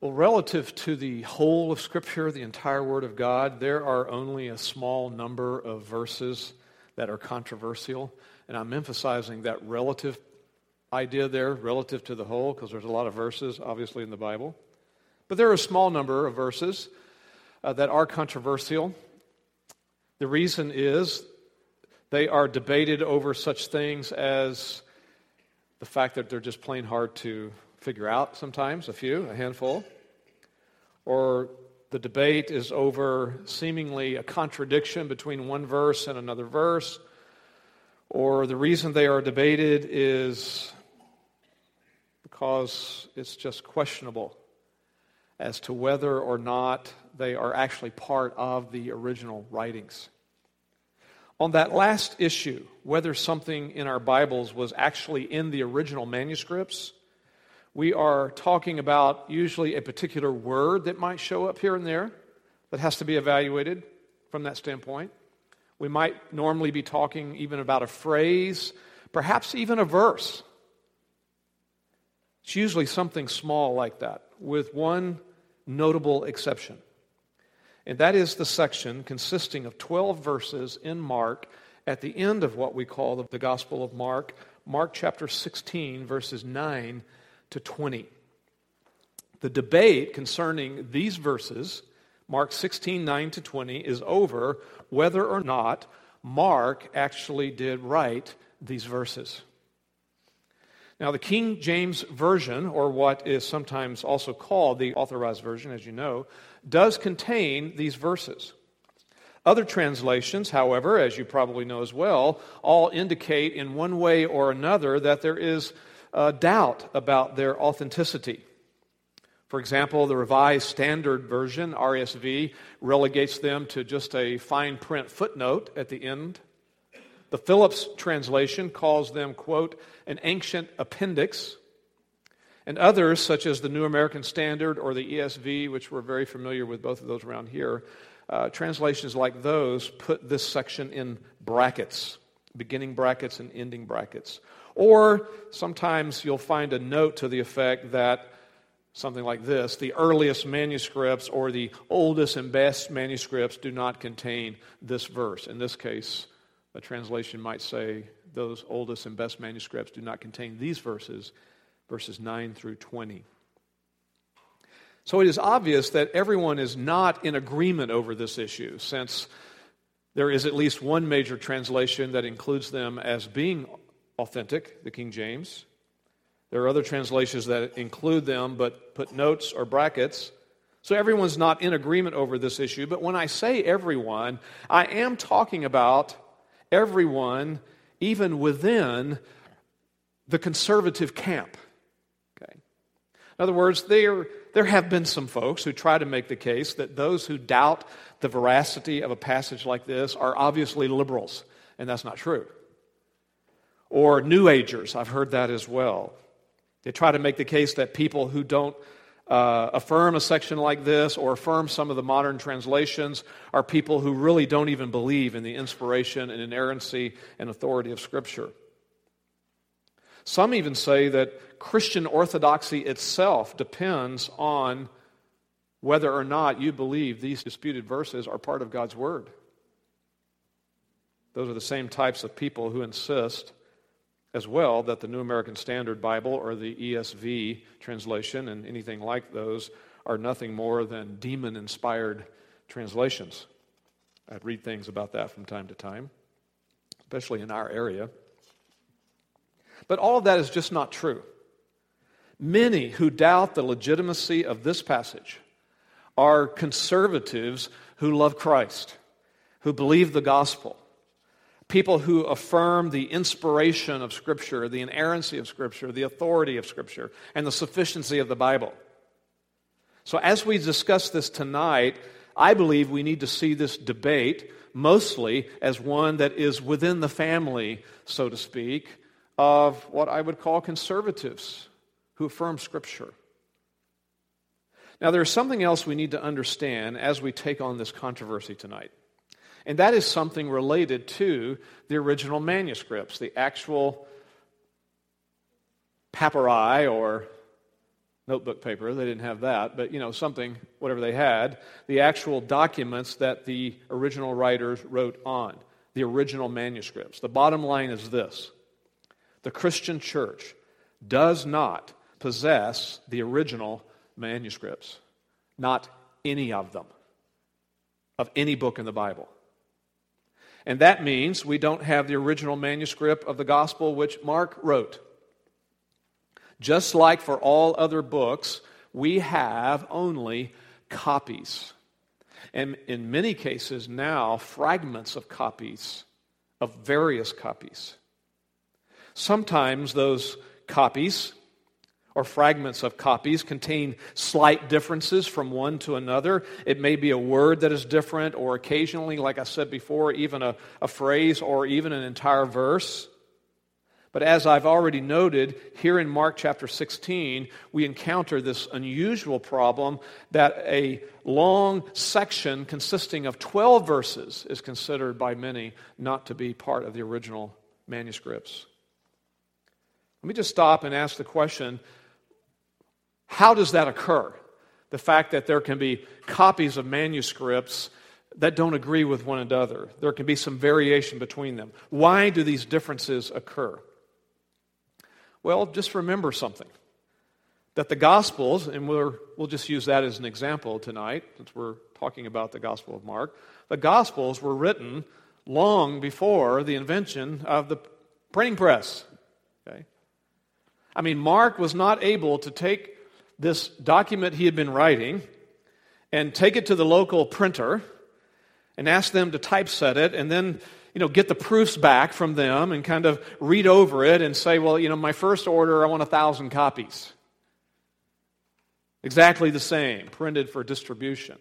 Well, relative to the whole of Scripture, the entire Word of God, there are only a small number of verses that are controversial. And I'm emphasizing that relative idea there, relative to the whole, because there's a lot of verses, obviously, in the Bible. But there are a small number of verses that are controversial. The reason is they are debated over such things as the fact that they're just plain hard to figure out sometimes, a handful. Or the debate is over seemingly a contradiction between one verse and another verse. Or the reason they are debated is because it's just questionable as to whether or not they are actually part of the original writings. On that last issue, whether something in our Bibles was actually in the original manuscripts, we are talking about usually a particular word that might show up here and there that has to be evaluated from that standpoint. We might normally be talking even about a phrase, perhaps even a verse. It's usually something small like that, with one notable exception. And that is the section consisting of 12 verses in Mark at the end of what we call the Gospel of Mark, Mark chapter 16, verses 9 to 20. The debate concerning these verses, Mark 16, 9 to 20, is over whether or not Mark actually did write these verses. Now, the King James Version, or what is sometimes also called the Authorized Version, as you know, does contain these verses. Other translations, however, as you probably know as well, all indicate in one way or another that there is doubt about their authenticity. For example, the Revised Standard Version, RSV, relegates them to just a fine print footnote at the end. The Phillips translation calls them, quote, an ancient appendix. And others, such as the New American Standard or the ESV, which we're very familiar with both of those around here, translations like those put this section in brackets, beginning brackets and ending brackets. Or sometimes you'll find a note to the effect that something like this, the earliest manuscripts or the oldest and best manuscripts do not contain this verse. In this case, a translation might say those oldest and best manuscripts do not contain these verses, verses 9 through 20. So it is obvious that everyone is not in agreement over this issue, since there is at least one major translation that includes them as being authentic, the King James. There are other translations that include them but put notes or brackets. So everyone's not in agreement over this issue. But when I say everyone, I am talking about everyone even within the conservative camp. Okay. In other words, there have been some folks who try to make the case that those who doubt the veracity of a passage like this are obviously liberals, and that's not true. Or New Agers, I've heard that as well. They try to make the case that people who don't affirm a section like this or affirm some of the modern translations are people who really don't even believe in the inspiration and inerrancy and authority of Scripture. Some even say that Christian orthodoxy itself depends on whether or not you believe these disputed verses are part of God's Word. Those are the same types of people who insist as well that the New American Standard Bible or the ESV translation and anything like those are nothing more than demon-inspired translations. I read things about that from time to time, especially in our area. But all of that is just not true. Many who doubt the legitimacy of this passage are conservatives who love Christ, who believe the gospel, people who affirm the inspiration of Scripture, the inerrancy of Scripture, the authority of Scripture, and the sufficiency of the Bible. So as we discuss this tonight, I believe we need to see this debate mostly as one that is within the family, so to speak, of what I would call conservatives who affirm Scripture. Now, there's something else we need to understand as we take on this controversy tonight. And that is something related to the original manuscripts, the actual papyri or notebook paper. They didn't have that, but something, whatever they had, the actual documents that the original writers wrote on, the original manuscripts. The bottom line is this: the Christian church does not possess the original manuscripts, not any of them, of any book in the Bible. And that means we don't have the original manuscript of the gospel which Mark wrote. Just like for all other books, we have only copies. And in many cases now, fragments of copies, of various copies. Sometimes those copies or fragments of copies contain slight differences from one to another. It may be a word that is different, or occasionally, like I said before, even a phrase or even an entire verse. But as I've already noted, here in Mark chapter 16, we encounter this unusual problem that a long section consisting of 12 verses is considered by many not to be part of the original manuscripts. Let me just stop and ask the question, how does that occur? The fact that there can be copies of manuscripts that don't agree with one another. There can be some variation between them. Why do these differences occur? Well, just remember something. That the Gospels, and we'll just use that as an example tonight, since we're talking about the Gospel of Mark. The Gospels were written long before the invention of the printing press. Okay? I mean, Mark was not able to take this document he had been writing and take it to the local printer and ask them to typeset it and then get the proofs back from them and kind of read over it and say, well, my first order, I want 1,000 copies. Exactly the same, printed for distribution.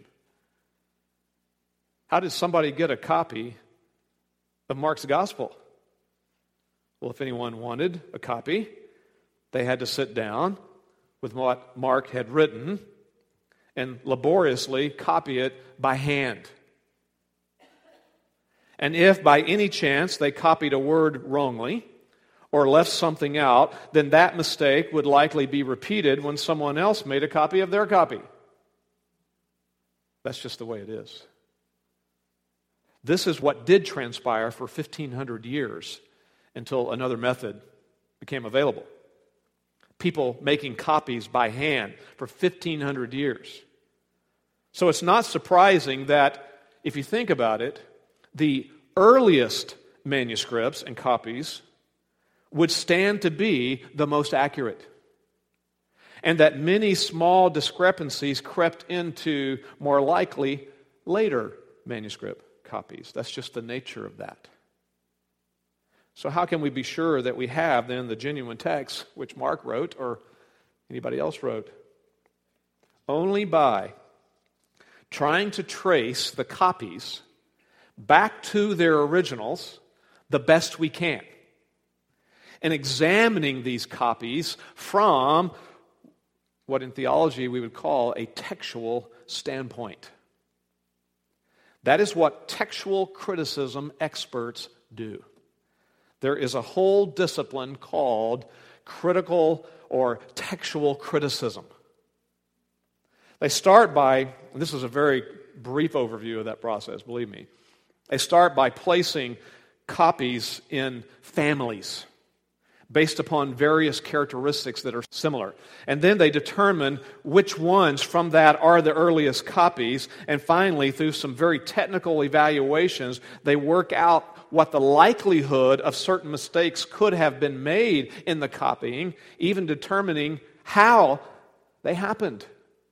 How did somebody get a copy of Mark's gospel? Well, if anyone wanted a copy, they had to sit down with what Mark had written and laboriously copy it by hand. And if by any chance they copied a word wrongly or left something out, then that mistake would likely be repeated when someone else made a copy of their copy. That's just the way it is. This is what did transpire for 1,500 years until another method became available. People making copies by hand for 1,500 years. So it's not surprising that, if you think about it, the earliest manuscripts and copies would stand to be the most accurate, and that many small discrepancies crept into more likely later manuscript copies. That's just the nature of that. So how can we be sure that we have then the genuine text which Mark wrote or anybody else wrote? Only by trying to trace the copies back to their originals the best we can, and examining these copies from what in theology we would call a textual standpoint. That is what textual criticism experts do. There is a whole discipline called critical or textual criticism. They start by, and this is a very brief overview of that process, believe me. They start by placing copies in families based upon various characteristics that are similar. And then they determine which ones from that are the earliest copies. And finally, through some very technical evaluations, they work out what the likelihood of certain mistakes could have been made in the copying, even determining how they happened.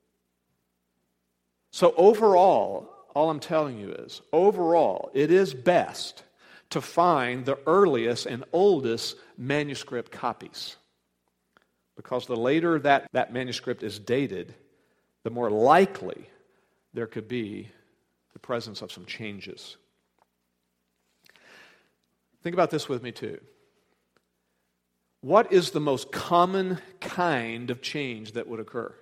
So overall, all I'm telling you is, overall, it is best to find the earliest and oldest manuscript copies. Because the later that manuscript is dated, the more likely there could be the presence of some changes. Think about this with me too. What is the most common kind of change that would occur?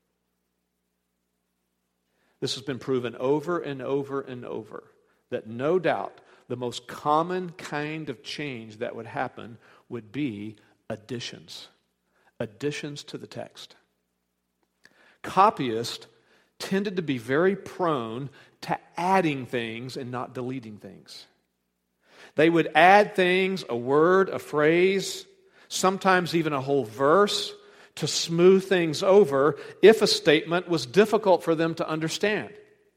This has been proven over and over and over, that no doubt the most common kind of change that would happen would be additions. Additions to the text. Copyists tended to be very prone to adding things and not deleting things. They would add things, a word, a phrase, sometimes even a whole verse, to smooth things over if a statement was difficult for them to understand.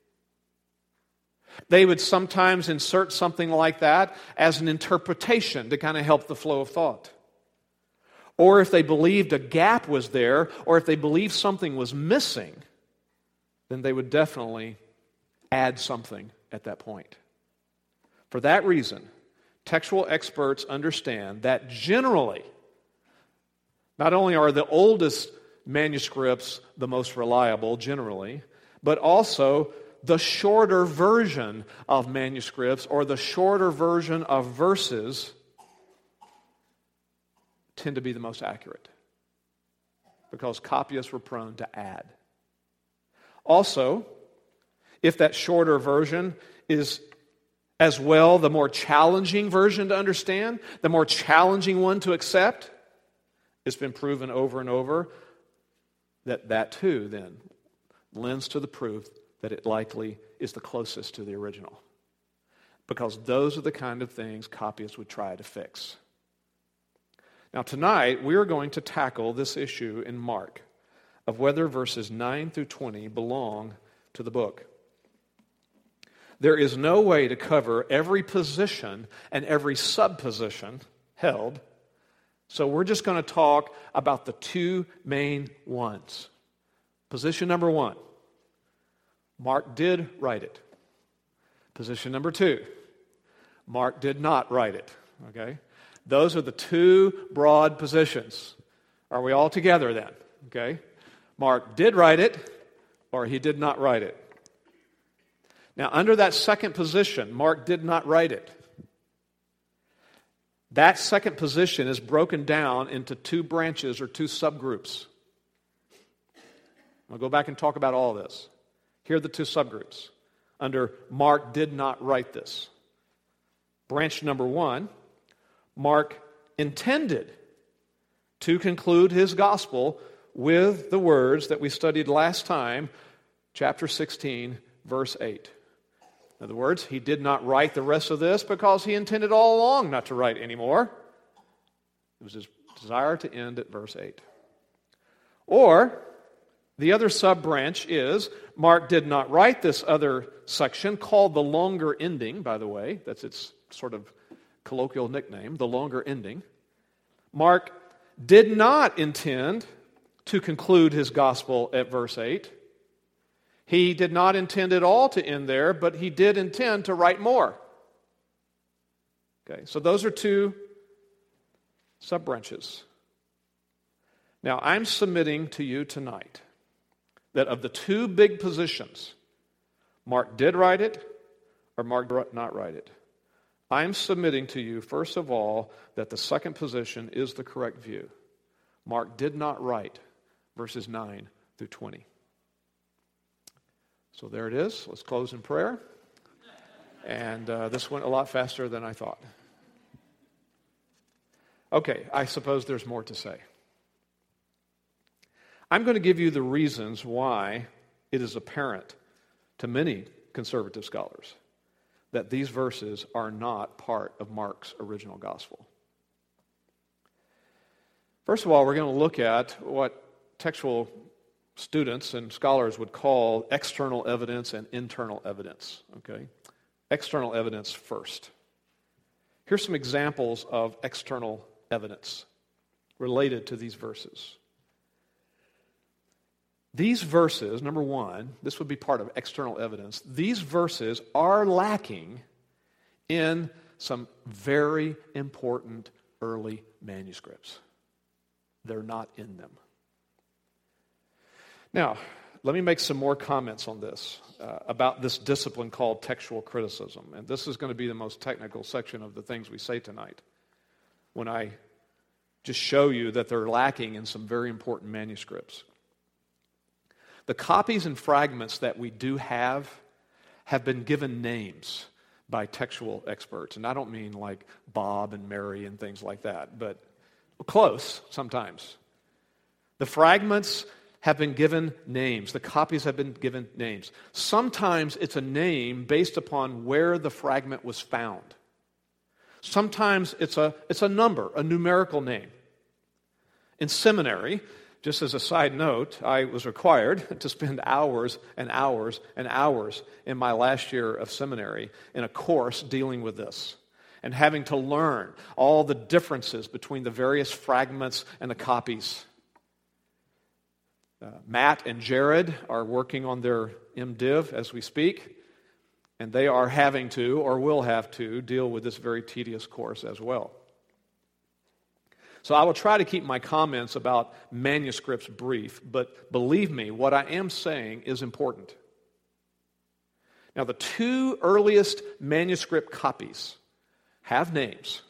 They would sometimes insert something like that as an interpretation to kind of help the flow of thought. Or if they believed a gap was there, or if they believed something was missing, then they would definitely add something at that point. For that reason, textual experts understand that generally, not only are the oldest manuscripts the most reliable, generally, but also the shorter version of manuscripts or the shorter version of verses tend to be the most accurate because copyists were prone to add. Also, if that shorter version is as well the more challenging version to understand, the more challenging one to accept, it's been proven over and over that too then lends to the proof that it likely is the closest to the original. Because those are the kind of things copyists would try to fix. Now tonight, we are going to tackle this issue in Mark of whether verses 9 through 20 belong to the book. There is no way to cover every position and every subposition held, so we're just going to talk about the two main ones. Position number one, Mark did write it. Position number two, Mark did not write it. Okay? Those are the two broad positions. Are we all together then? Okay? Mark did write it, or he did not write it. Now, under that second position, Mark did not write it. That second position is broken down into two branches or two subgroups. I'll go back and talk about all this. Here are the two subgroups. Under Mark did not write this. Branch number one, Mark intended to conclude his gospel with the words that we studied last time, chapter 16, verse 8. In other words, he did not write the rest of this because he intended all along not to write anymore. It was his desire to end at verse 8. Or, the other sub-branch is, Mark did not write this other section, called the longer ending, by the way. That's its sort of colloquial nickname, the longer ending. Mark did not intend to conclude his gospel at verse 8. He did not intend at all to end there, but he did intend to write more. Okay, so those are two sub-branches. Now, I'm submitting to you tonight that of the two big positions, Mark did write it or Mark did not write it. I'm submitting to you, first of all, that the second position is the correct view. Mark did not write verses 9 through 20. So there it is. Let's close in prayer. And this went a lot faster than I thought. Okay, I suppose there's more to say. I'm going to give you the reasons why it is apparent to many conservative scholars that these verses are not part of Mark's original gospel. First of all, we're going to look at what textual students and scholars would call external evidence and internal evidence. Okay? External evidence first. Here's some examples of external evidence related to these verses. These verses, number one, this would be part of external evidence. These verses are lacking in some very important early manuscripts. They're not in them. Now, let me make some more comments on this, about this discipline called textual criticism. And this is going to be the most technical section of the things we say tonight, when I just show you that they're lacking in some very important manuscripts. The copies and fragments that we do have been given names by textual experts. And I don't mean like Bob and Mary and things like that, but close sometimes. The fragments have been given names. The copies have been given names. Sometimes it's a name based upon where the fragment was found. Sometimes it's a number, a numerical name. In seminary, just as a side note, I was required to spend hours and hours and hours in my last year of seminary in a course dealing with this and having to learn all the differences between the various fragments and the copies. Matt and Jared are working on their MDiv as we speak, and they are having to, or will have to, deal with this very tedious course as well. So I will try to keep my comments about manuscripts brief, but believe me, what I am saying is important. Now, the two earliest manuscript copies have names.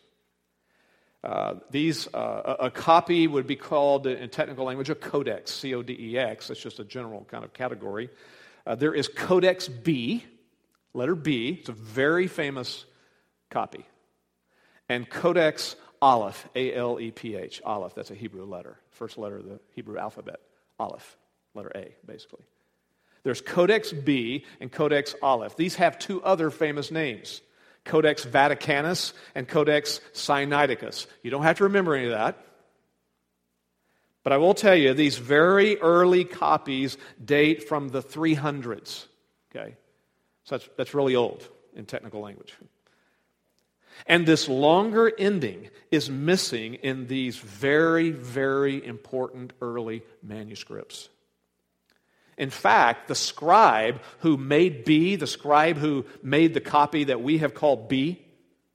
A copy would be called, in technical language, a codex, C-O-D-E-X. That's just a general kind of category. There is Codex B, letter B. It's a very famous copy. And Codex Aleph, A-L-E-P-H, Aleph. That's a Hebrew letter, first letter of the Hebrew alphabet. Aleph, letter A, basically. There's Codex B and Codex Aleph. These have two other famous names. Codex Vaticanus and Codex Sinaiticus. You don't have to remember any of that. But I will tell you, these very early copies date from the 300s. Okay? So that's really old in technical language. And this longer ending is missing in these very, very important early manuscripts. In fact, the scribe who made B, the scribe who made the copy that we have called B,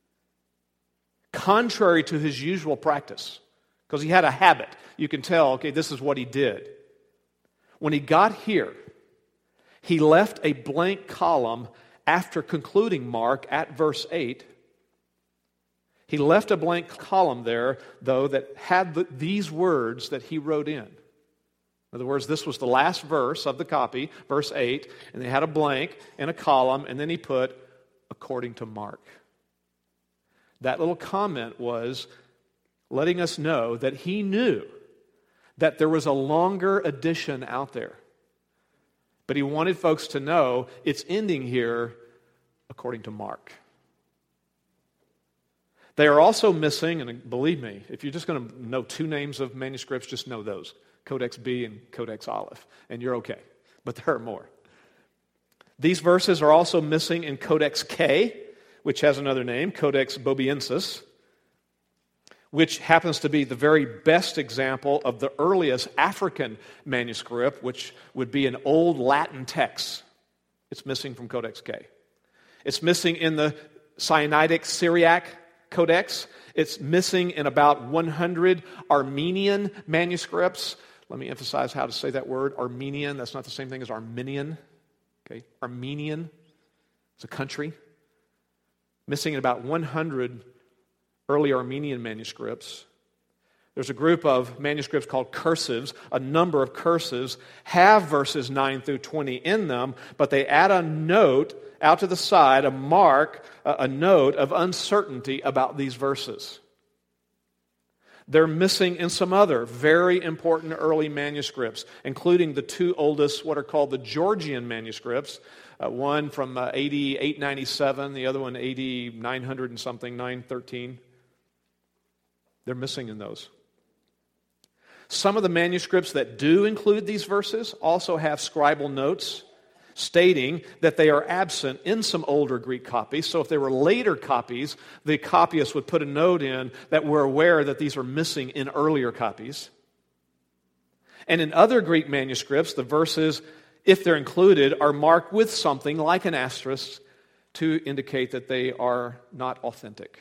contrary to his usual practice, because he had a habit, you can tell, okay, this is what he did. When he got here, he left a blank column after concluding Mark at verse 8. He left a blank column there, though, that had these words that he wrote in. In other words, this was the last verse of the copy, verse 8, and they had a blank and a column, and then he put, according to Mark. That little comment was letting us know that he knew that there was a longer edition out there. But he wanted folks to know it's ending here according to Mark. They are also missing, and believe me, if you're just going to know two names of manuscripts, just know those. Codex B and Codex Aleph, and you're okay. But there are more. These verses are also missing in Codex K, which has another name, Codex Bobiensis, which happens to be the very best example of the earliest African manuscript, which would be an old Latin text. It's missing from Codex K. It's missing in the Sinaitic Syriac Codex. It's missing in about 100 Armenian manuscripts. Let me emphasize how to say that word, Armenian. That's not the same thing as Arminian. Okay, Armenian. It's a country. Missing in about 100 early Armenian manuscripts. There's a group of manuscripts called cursives. A number of cursives have verses 9 through 20 in them, but they add a note out to the side, a mark, a note of uncertainty about these verses. They're missing in some other very important early manuscripts, including the two oldest, what are called the Georgian manuscripts, one from AD 897, the other one AD 900 and something, 913. They're missing in those. Some of the manuscripts that do include these verses also have scribal notes stating that they are absent in some older Greek copies. So if they were later copies, the copyist would put a note in that we're aware that these are missing in earlier copies. And in other Greek manuscripts, the verses, if they're included, are marked with something like an asterisk to indicate that they are not authentic.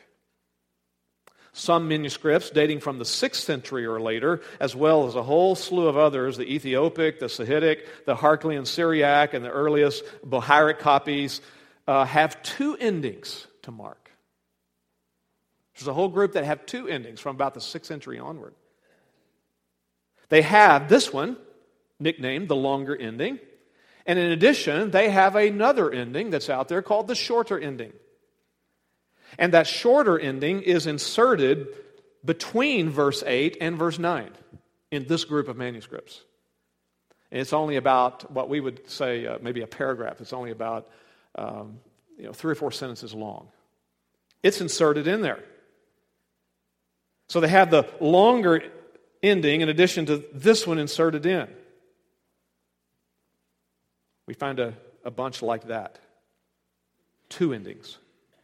Some manuscripts dating from the 6th century or later, as well as a whole slew of others, the Ethiopic, the Sahidic, the Harklian Syriac, and the earliest Bohairic copies, have two endings to Mark. There's a whole group that have two endings from about the 6th century onward. They have this one, nicknamed the longer ending, and in addition, they have another ending that's out there called the shorter ending. And that shorter ending is inserted between verse 8 and verse 9 in this group of manuscripts. And it's only about what we would say maybe a paragraph. It's only about 3 or 4 sentences long. It's inserted in there. So they have the longer ending in addition to this one inserted in. We find a bunch like that. 2 endings.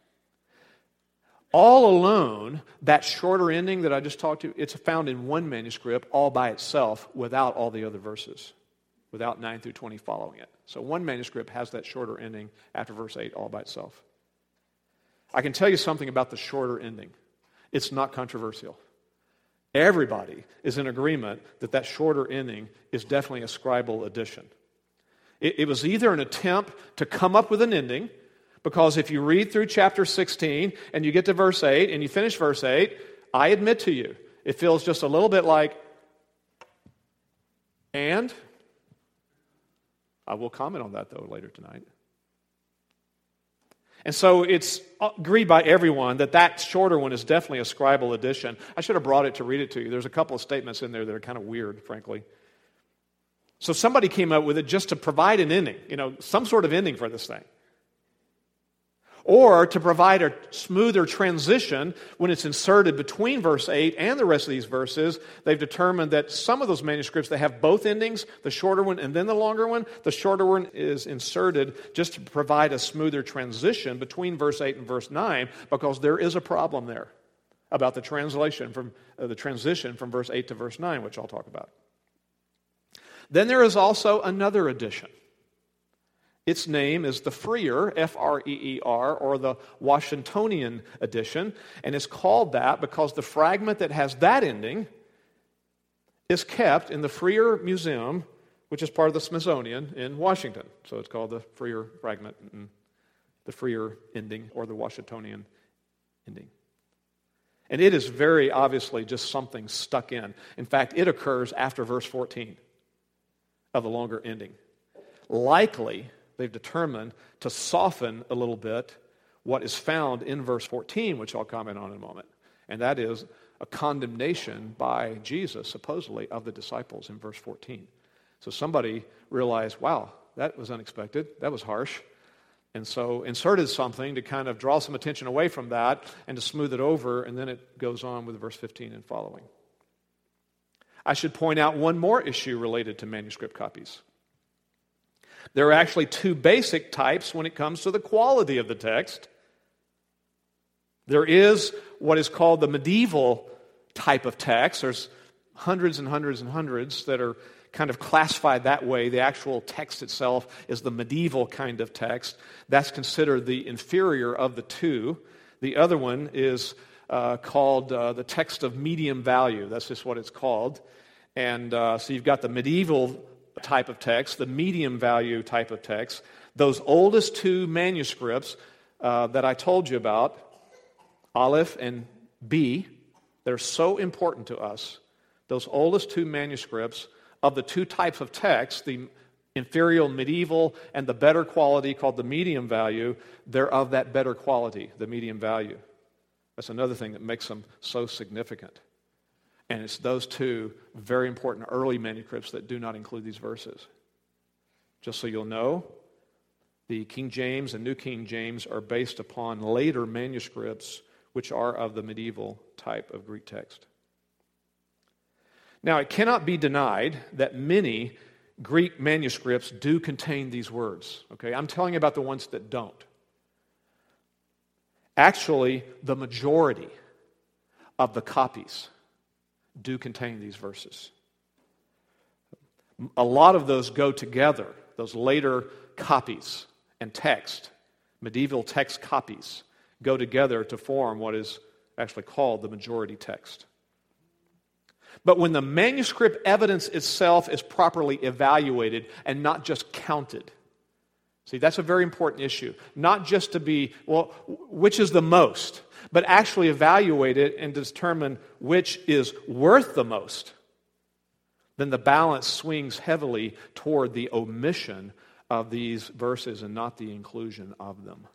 All alone, that shorter ending that I just talked to, it's found in one manuscript all by itself without all the other verses, without 9 through 20 following it. So one manuscript has that shorter ending after verse 8 all by itself. I can tell you something about the shorter ending. It's not controversial. Everybody is in agreement that that shorter ending is definitely a scribal addition. It was either an attempt to come up with an ending, because if you read through chapter 16 and you get to verse 8 and you finish verse 8, I admit to you, it feels just a little bit like, and I will comment on that though later tonight. And so it's agreed by everyone that that shorter one is definitely a scribal addition. I should have brought it to read it to you. There's a couple of statements in there that are kind of weird, frankly. So somebody came up with it just to provide an ending, some sort of ending for this thing. Or to provide a smoother transition when it's inserted between verse 8 and the rest of these verses. They've determined that some of those manuscripts, they have both endings, the shorter one and then the longer one. The shorter one is inserted just to provide a smoother transition between verse 8 and verse 9, because there is a problem there about the translation from the transition from verse 8 to verse 9, which I'll talk about. Then there is also another edition. Its name is the Freer, F-R-E-E-R, or the Washingtonian edition, and it's called that because the fragment that has that ending is kept in the Freer Museum, which is part of the Smithsonian in Washington. So it's called the Freer fragment, and the Freer ending, or the Washingtonian ending. And it is very obviously just something stuck in. In fact, it occurs after verse 14 of the longer ending. Likely, they've determined to soften a little bit what is found in verse 14, which I'll comment on in a moment. And that is a condemnation by Jesus, supposedly, of the disciples in verse 14. So somebody realized, wow, that was unexpected. That was harsh. And so inserted something to kind of draw some attention away from that and to smooth it over, and then it goes on with verse 15 and following. I should point out one more issue related to manuscript copies. There are actually 2 basic types when it comes to the quality of the text. There is what is called the medieval type of text. There's hundreds and hundreds and hundreds that are kind of classified that way. The actual text itself is the medieval kind of text. That's considered the inferior of the 2. The other one is called the text of medium value. That's just what it's called. And so you've got the medieval type of text, the medium value type of text. Those oldest 2 manuscripts that I told you about, Aleph and B, they're so important to us. Those oldest 2 manuscripts of the 2 types of text, the inferior medieval and the better quality called the medium value, they're of that better quality, the medium value. That's another thing that makes them so significant. And it's those 2 very important early manuscripts that do not include these verses. Just so you'll know, the King James and New King James are based upon later manuscripts which are of the medieval type of Greek text. Now, it cannot be denied that many Greek manuscripts do contain these words. Okay, I'm telling you about the ones that don't. Actually, the majority of the copies do contain these verses. A lot of those go together, those later copies and text, medieval text copies, go together to form what is actually called the majority text. But when the manuscript evidence itself is properly evaluated and not just counted, see, that's a very important issue. Not just to be, well, which is the most, but actually evaluate it and determine which is worth the most, then the balance swings heavily toward the omission of these verses and not the inclusion of them.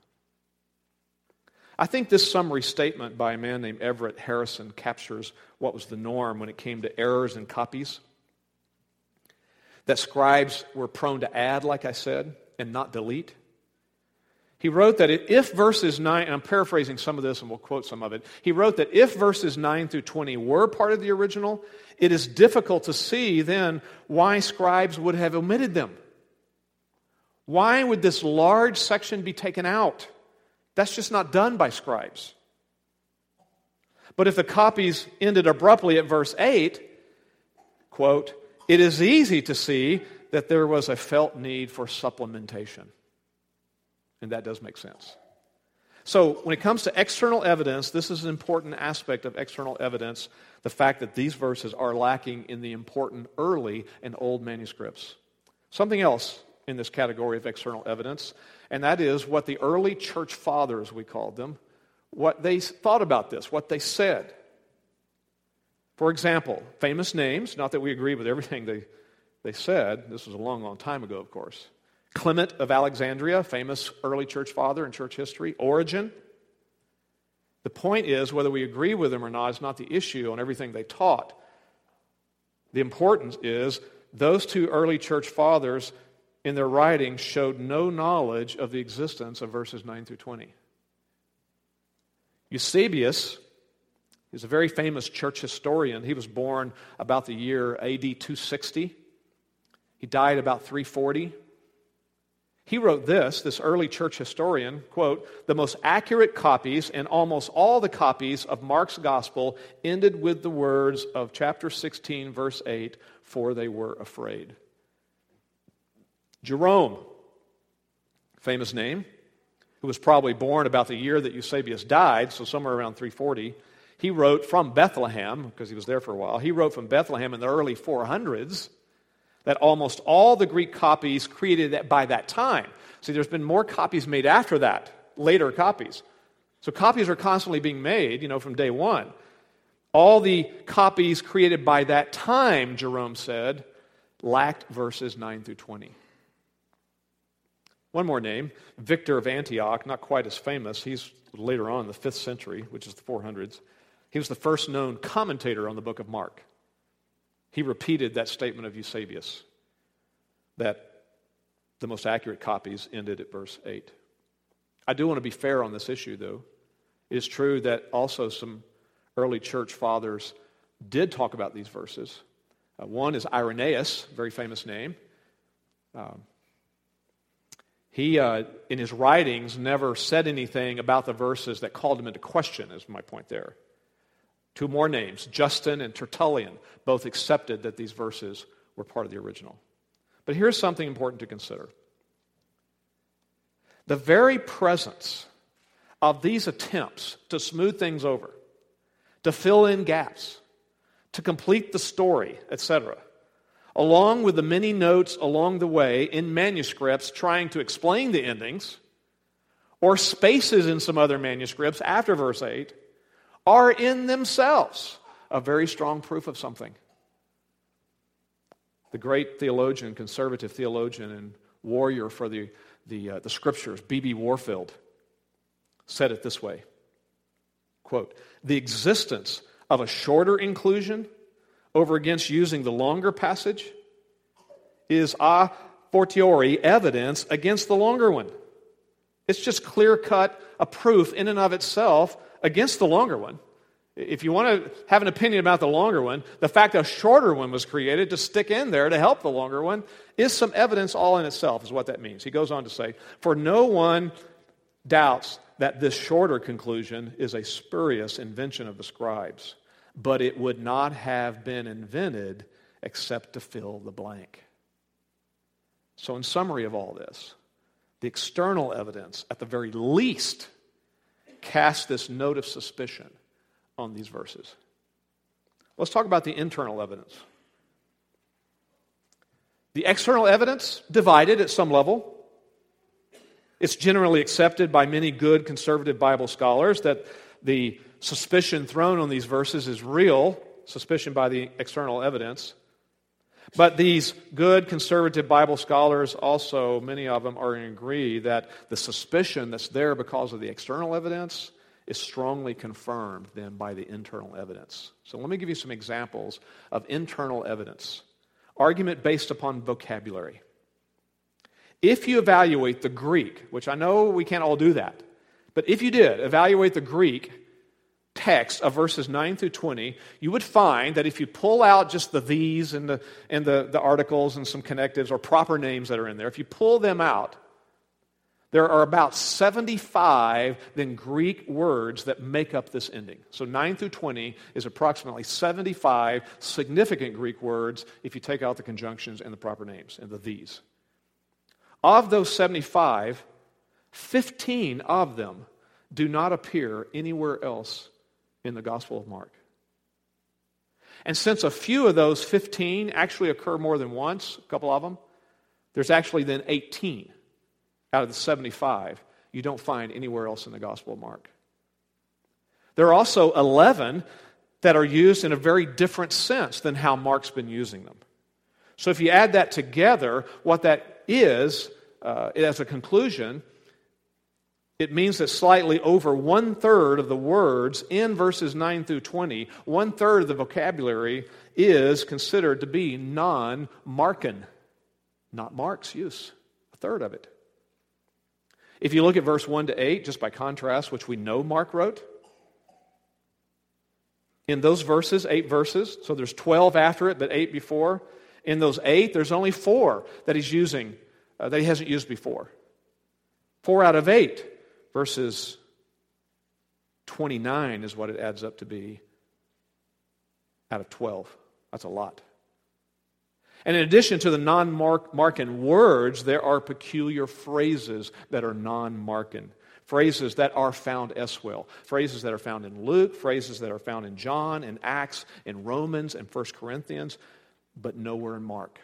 I think this summary statement by a man named Everett Harrison captures what was the norm when it came to errors in copies. that scribes were prone to add, like I said, and not delete. He wrote that if verses 9, and I'm paraphrasing some of this and we'll quote some of it. He wrote that if verses 9 through 20 were part of the original, it is difficult to see then why scribes would have omitted them. Why would this large section be taken out? That's just not done by scribes. But if the copies ended abruptly at verse 8, quote, it is easy to see that there was a felt need for supplementation. And that does make sense. So when it comes to external evidence, this is an important aspect of external evidence, the fact that these verses are lacking in the important early and old manuscripts. Something else in this category of external evidence, and that is what the early church fathers, we called them, what they thought about this, what they said. For example, famous names, not that we agree with everything they said. This was a long, long time ago, of course. Clement of Alexandria, famous early church father in church history. Origen. The point is, whether we agree with them or not is not the issue on everything they taught. The importance is those two early church fathers in their writings showed no knowledge of the existence of verses 9 through 20. Eusebius is a very famous church historian. He was born about the year AD 260. He died about 340. He wrote this early church historian, quote, the most accurate copies and almost all the copies of Mark's gospel ended with the words of chapter 16, verse 8, for they were afraid. Jerome, famous name, who was probably born about the year that Eusebius died, so somewhere around 340, he wrote from Bethlehem, because he was there for a while, he wrote from Bethlehem in the early 400s, that almost all the Greek copies created by that time. See, there's been more copies made after that, later copies. So copies are constantly being made, from day one. All the copies created by that time, Jerome said, lacked verses 9 through 20. One more name, Victor of Antioch, not quite as famous. He's later on in the 5th century, which is the 400s. He was the first known commentator on the book of Mark. He repeated that statement of Eusebius, that the most accurate copies ended at verse 8. I do want to be fair on this issue, though. It is true that also some early church fathers did talk about these verses. One is Irenaeus, very famous name. He, in his writings, never said anything about the verses that called him into question, is my point there. Two more names, Justin and Tertullian, both accepted that these verses were part of the original. But here's something important to consider. The very presence of these attempts to smooth things over, to fill in gaps, to complete the story, etc., along with the many notes along the way in manuscripts trying to explain the endings, or spaces in some other manuscripts after verse 8, are in themselves a very strong proof of something. The great theologian, conservative theologian, and warrior for the Scriptures, B.B. Warfield, said it this way, quote, the existence of a shorter inclusion over against using the longer passage is a fortiori evidence against the longer one. It's just clear-cut a proof in and of itself against the longer one. If you want to have an opinion about the longer one, the fact that a shorter one was created to stick in there to help the longer one is some evidence all in itself, is what that means. He goes on to say, for no one doubts that this shorter conclusion is a spurious invention of the scribes, but it would not have been invented except to fill the blank. So in summary of all this, the external evidence, at the very least, casts this note of suspicion on these verses. Let's talk about the internal evidence. The external evidence, divided at some level. It's generally accepted by many good conservative Bible scholars that the suspicion thrown on these verses is real, suspicion by the external evidence. But these good conservative Bible scholars also, many of them are in agree that the suspicion that's there because of the external evidence is strongly confirmed then by the internal evidence. So let me give you some examples of internal evidence argument based upon vocabulary. If you evaluate the Greek, which I know we can't all do that, but if you did evaluate the Greek text of verses 9 through 20, you would find that if you pull out just the these and the articles and some connectives or proper names that are in there, if you pull them out, there are about 75 then Greek words that make up this ending. So 9 through 20 is approximately 75 significant Greek words if you take out the conjunctions and the proper names and the these. Of those 75, 15 of them do not appear anywhere else in the Gospel of Mark. And since a few of those 15 actually occur more than once, a couple of them, there's actually then 18 out of the 75 you don't find anywhere else in the Gospel of Mark. There are also 11 that are used in a very different sense than how Mark's been using them. So if you add that together, what that is, as a conclusion, it means that slightly over 1/3 of the words in verses 9 through 20, 1/3 of the vocabulary is considered to be non-Markan, not Mark's use, 1/3 of it. If you look at verse 1 to 8, just by contrast, which we know Mark wrote, in those verses, 8 verses, so there's 12 after it, but 8 before. In those 8, there's only 4 that he's using, that he hasn't used before. 4 out of 8. Verses 29 is what it adds up to be out of 12. That's a lot. And in addition to the non-Markan words, there are peculiar phrases that are non-Markan. Phrases that are found elsewhere. Phrases that are found in Luke, phrases that are found in John, in Acts, in Romans, and 1 Corinthians, but nowhere in Mark.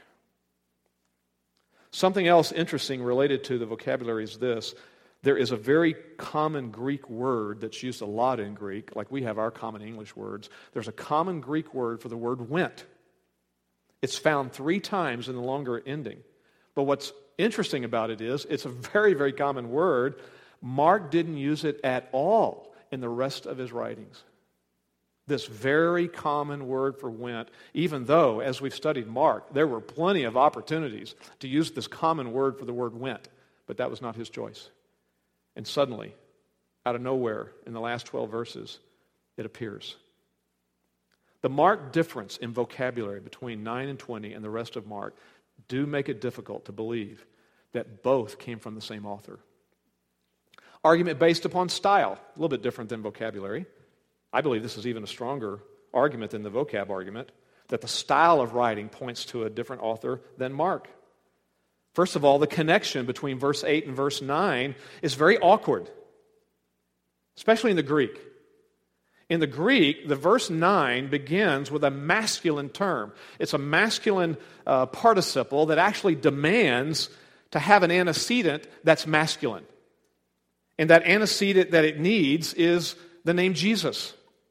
Something else interesting related to the vocabulary is this. There is a very common Greek word that's used a lot in Greek, like we have our common English words. There's a common Greek word for the word went. It's found 3 times in the longer ending. But what's interesting about it is, it's a very, very common word. Mark didn't use it at all in the rest of his writings. This very common word for went, even though, as we've studied Mark, there were plenty of opportunities to use this common word for the word went, but that was not his choice. And suddenly, out of nowhere, in the last 12 verses, it appears. The marked difference in vocabulary between 9 and 20 and the rest of Mark do make it difficult to believe that both came from the same author. Argument based upon style, a little bit different than vocabulary. I believe this is even a stronger argument than the vocab argument, that the style of writing points to a different author than Mark. First of all, the connection between verse 8 and verse 9 is very awkward, especially in the Greek. In the Greek, the verse 9 begins with a masculine term. It's a masculine participle that actually demands to have an antecedent that's masculine. And that antecedent that it needs is the name Jesus.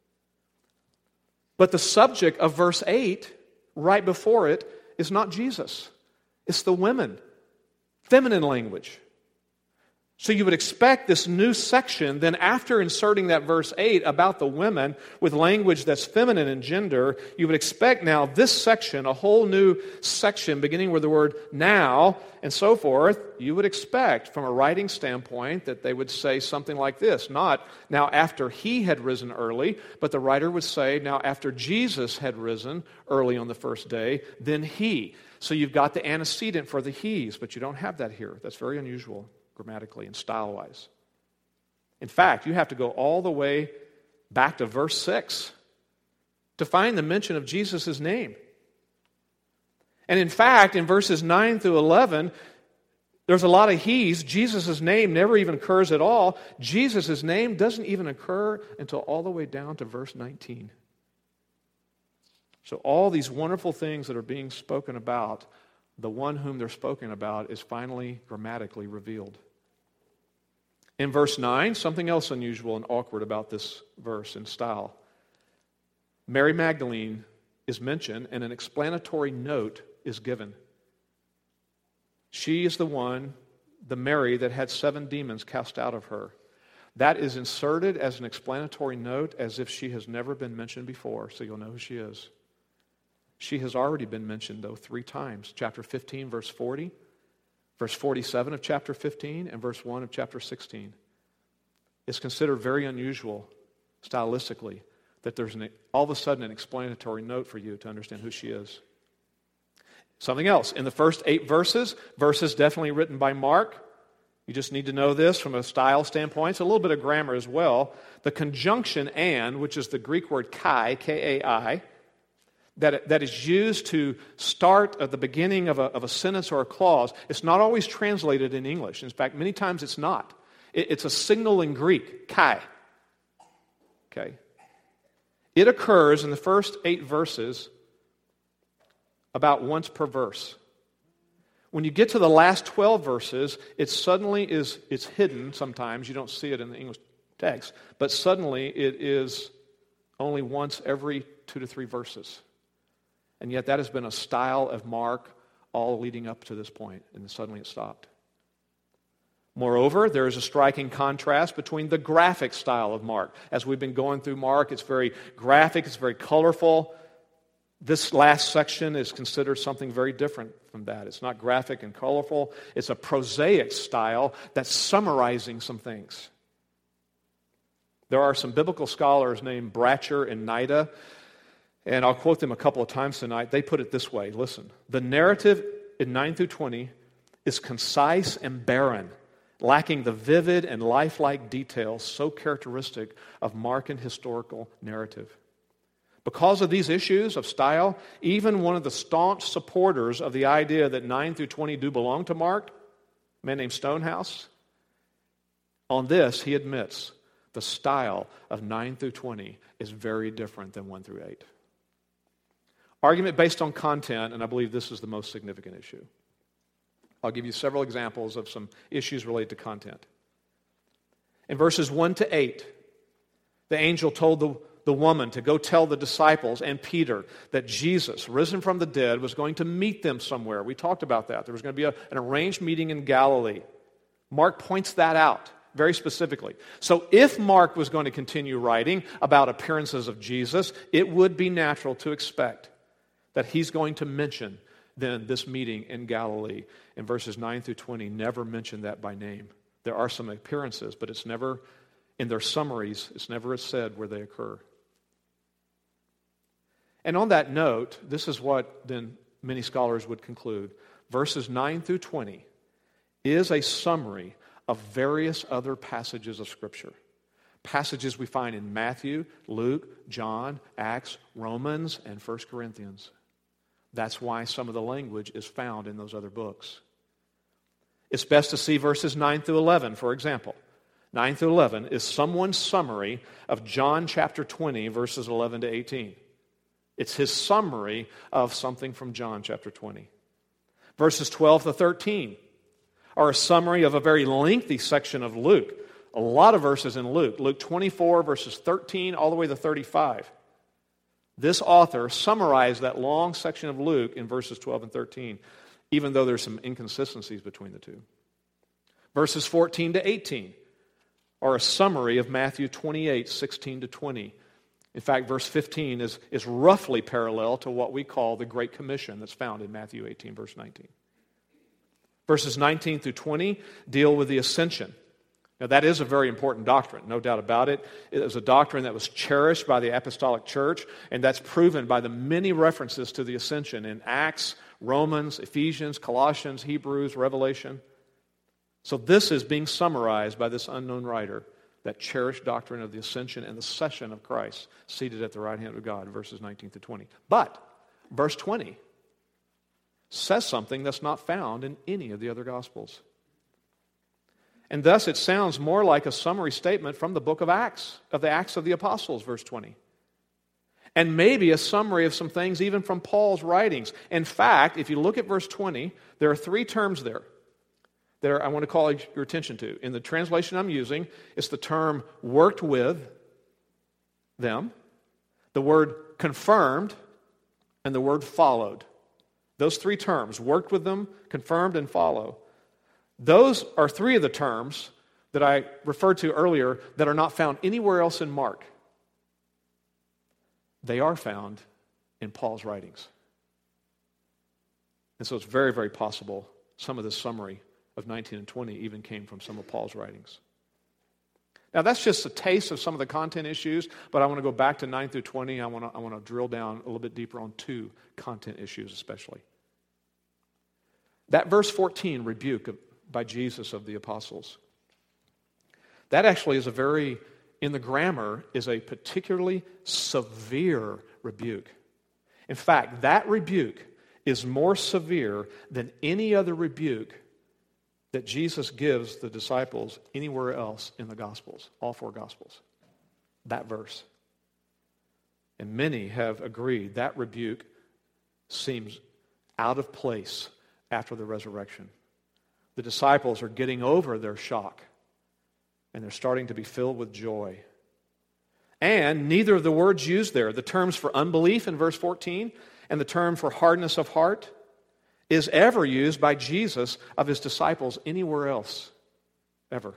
But the subject of verse 8, right before it, is not Jesus. It's the women. Feminine language. So you would expect this new section, then after inserting that verse 8 about the women with language that's feminine in gender, you would expect now this section, a whole new section beginning with the word now and so forth, you would expect from a writing standpoint that they would say something like this. Not now after he had risen early, but the writer would say now after Jesus had risen early on the first day, then he. So you've got the antecedent for the he's, but you don't have that here. That's very unusual grammatically and style-wise. In fact, you have to go all the way back to verse 6 to find the mention of Jesus' name. And in fact, in verses 9 through 11, there's a lot of he's. Jesus' name never even occurs at all. Jesus' name doesn't even occur until all the way down to verse 19. So all these wonderful things that are being spoken about, the one whom they're spoken about is finally grammatically revealed. In verse 9, something else unusual and awkward about this verse in style. Mary Magdalene is mentioned and an explanatory note is given. She is the one, the Mary that had 7 demons cast out of her. That is inserted as an explanatory note as if she has never been mentioned before, so you'll know who she is. She has already been mentioned, though, 3 times. Chapter 15, verse 40, verse 47 of chapter 15, and verse 1 of chapter 16. It's considered very unusual, stylistically, that there's all of a sudden an explanatory note for you to understand who she is. Something else. In the first 8 verses definitely written by Mark. You just need to know this from a style standpoint. It's a little bit of grammar as well. The conjunction and, which is the Greek word kai, K-A-I, that is used to start at the beginning of a sentence or a clause, it's not always translated in English. In fact, many times it's not. It's a signal in Greek, kai. Okay. It occurs in the first 8 verses about once per verse. When you get to the last 12 verses, it's hidden sometimes. You don't see it in the English text. But suddenly it is only once every 2 to 3 verses. And yet that has been a style of Mark all leading up to this point. And then suddenly it stopped. Moreover, there is a striking contrast between the graphic style of Mark. As we've been going through Mark, it's very graphic, it's very colorful. This last section is considered something very different from that. It's not graphic and colorful. It's a prosaic style that's summarizing some things. There are some biblical scholars named Bratcher and Nida, and I'll quote them a couple of times tonight. They put it this way. Listen, the narrative in 9 through 20 is concise and barren, lacking the vivid and lifelike details so characteristic of Markan historical narrative. Because of these issues of style, even one of the staunch supporters of the idea that 9 through 20 do belong to Mark, a man named Stonehouse, on this he admits the style of 9 through 20 is very different than 1 through 8. Argument based on content, and I believe this is the most significant issue. I'll give you several examples of some issues related to content. In verses 1 to 8, the angel told the woman to go tell the disciples and Peter that Jesus, risen from the dead, was going to meet them somewhere. We talked about that. There was going to be an arranged meeting in Galilee. Mark points that out very specifically. So if Mark was going to continue writing about appearances of Jesus, it would be natural to expect that he's going to mention then this meeting in Galilee. In verses 9 through 20, never mention that by name. There are some appearances, but it's never, in their summaries, it's never said where they occur. And on that note, this is what then many scholars would conclude. Verses 9 through 20 is a summary of various other passages of Scripture. Passages we find in Matthew, Luke, John, Acts, Romans, and 1 Corinthians. That's why some of the language is found in those other books. It's best to see verses 9 through 11, for example. 9 through 11 is someone's summary of John chapter 20, verses 11 to 18. It's his summary of something from John chapter 20. Verses 12 to 13 are a summary of a very lengthy section of Luke. A lot of verses in Luke. Luke 24, verses 13 all the way to 35. This author summarized that long section of Luke in verses 12 and 13, even though there's some inconsistencies between the two. Verses 14 to 18 are a summary of Matthew 28, 16 to 20. In fact, verse 15 is roughly parallel to what we call the Great Commission that's found in Matthew 18, verse 19. Verses 19 through 20 deal with the ascension. Now, that is a very important doctrine, no doubt about it. It is a doctrine that was cherished by the apostolic church, and that's proven by the many references to the ascension in Acts, Romans, Ephesians, Colossians, Hebrews, Revelation. So this is being summarized by this unknown writer, that cherished doctrine of the ascension and the session of Christ seated at the right hand of God, verses 19 to 20. But verse 20 says something that's not found in any of the other Gospels. And thus it sounds more like a summary statement from the book of Acts, of the Acts of the Apostles, verse 20. And maybe a summary of some things even from Paul's writings. In fact, if you look at verse 20, there are 3 terms there that I want to call your attention to. In the translation I'm using, it's the term worked with them, the word confirmed, and the word followed. Those 3 terms, worked with them, confirmed, and follow. Those are 3 of the terms that I referred to earlier that are not found anywhere else in Mark. They are found in Paul's writings. And so it's very, very possible some of this summary of 19 and 20 even came from some of Paul's writings. Now, that's just a taste of some of the content issues, but I want to go back to 9 through 20. I want to drill down a little bit deeper on two content issues especially. That verse 14, rebuke by Jesus of the apostles, that actually is in the grammar, is a particularly severe rebuke. In fact, that rebuke is more severe than any other rebuke that Jesus gives the disciples anywhere else in the Gospels, all four Gospels. That verse. And many have agreed that rebuke seems out of place after the resurrection. The disciples are getting over their shock, and they're starting to be filled with joy. And neither of the words used there, the terms for unbelief in verse 14 and the term for hardness of heart, is ever used by Jesus of his disciples anywhere else, ever.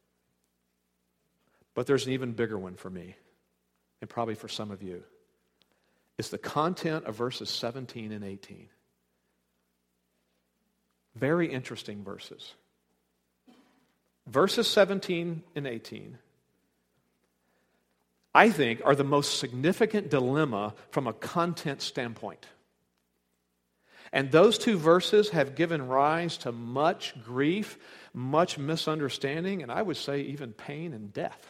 But there's an even bigger one for me, and probably for some of you. It's the content of verses 17 and 18. Very interesting verses. Verses 17 and 18, I think, are the most significant dilemma from a content standpoint. And those two verses have given rise to much grief, much misunderstanding, and I would say even pain and death.